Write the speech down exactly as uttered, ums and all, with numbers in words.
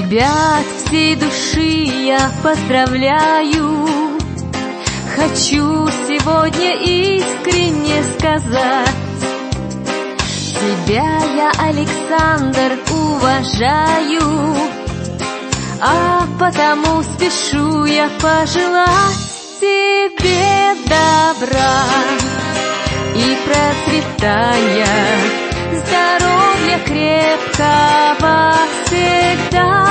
Тебя от всей души я поздравляю. Хочу сегодня искренне сказать: тебя я, Александр, уважаю, а потому спешу я пожелать тебе добра и процветания, здоровья крепкого всегда.